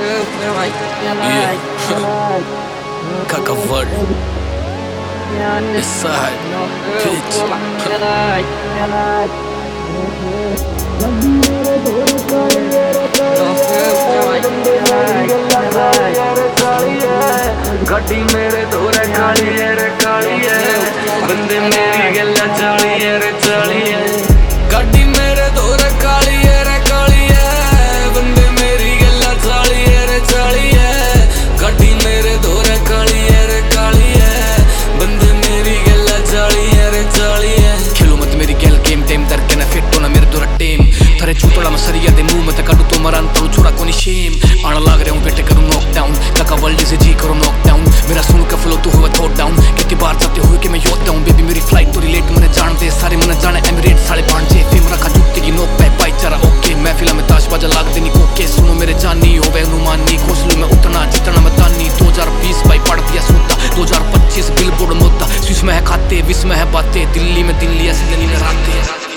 Kakavard Inside Bitch गड्डी मेरे दोरे काली है रे काली है बंदे मेरी गल्ला चाली है रे चाली है गड्डी मेरे दोरे काली है रे काली है बंदे मेरी गल्ला चाली है रे चाली है गड्डी मेरे दोरे काली है रे काली है बंदे मेरी गल्ला चाली है रे चाली है खेलो मत मेरी गैल गेम टेम दर के ना फिट होना मेरे दोरा टेम थारे छूतोड़ा मैं सरिया दे मुंह में तकाडू तो मरान तो छोड़ा कोनी शेम आना लाग रहे हूँ बेटे करूँ नॉकडाउन काका वर्ल्ड से जी करो नॉकडाउन मेरा सुन का फ्लो तो हुआ थॉट डाउन कितनी बार चाहते हुए कि मैं योद्धा हूँ बेबी मेरी फ्लाइट तो रिलेट मैंने जानते सारे मैंने जाने एमिरेट साढ़े पांचे फेम रखा जुत्ते की नोक पे भाईचारा ओके मैं फिलहाल में ताश बाजा लाग देनी कोके सुनो मेरे जानी हो वे अनुमानी घोसलू में उतना जितना मैं तानी 2020 भाई पढ़ दिया सोता 2025 बिलबोर्ड मुद्दा स्विस में है खाते विस में है बातें दिल्ली में दिल्ली ऐसे दिल्ली में रातें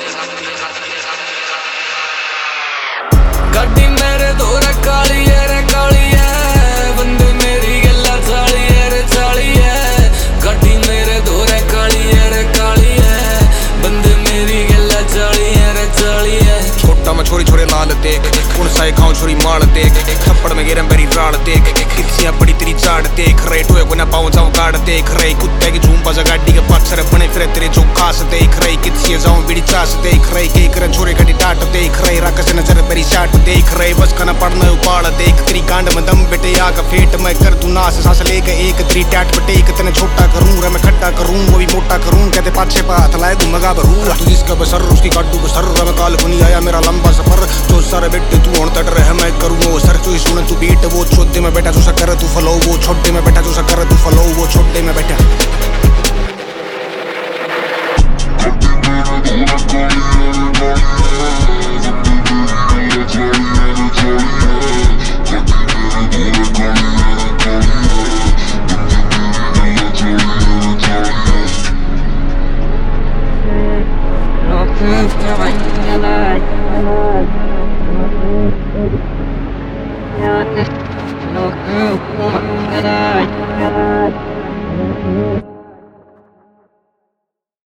गड्डी मेरे दोरे काली है रे काली है बंदे मेरी गल्ला चाली है रे चाली है गड्डी मेरे दोरे काली है रे काली है बंदे मेरी गल्ला चाली है रे चाली है छोटा मैं छोरी छोरे लाल देख कौन सा खाऊं छोरी माल देख थप्पड़ में गिरम मेरी राल देख किसियां बड़ी तेरी चाड़ देख रहे टोए को ना पाऊं जाऊं गाड़ देख रहे कुत्ते की झूम बजा गाड़ी के पक्षर बने फिरे तेरे जो खास देख रहे किसियां जाऊं बीड़ी चास देख रहे के करे छोरे गड्डी टाट देख रहे राकस नजर मेरी शाट देख रहे बस खाना पड़ना उपाड़ देख तेरी गांड में दम बेटे आग फेट मैं कर दूं नास सांस लेके एक तेरी टैट पे टेक तने छोटा करूं रे मैं खड्डा करूं वो भी मोटा करूं कहते पाछे पा हाथ लाए तू मगा भरू तू जिसका बसर उसकी काटू बसर मैं काल को नहीं आया मेरा लंबा सफर जो सारे बेटे तू होन तट रहे मैं करूं वो सर तू सुन तू बीट वो छोदे में बेटा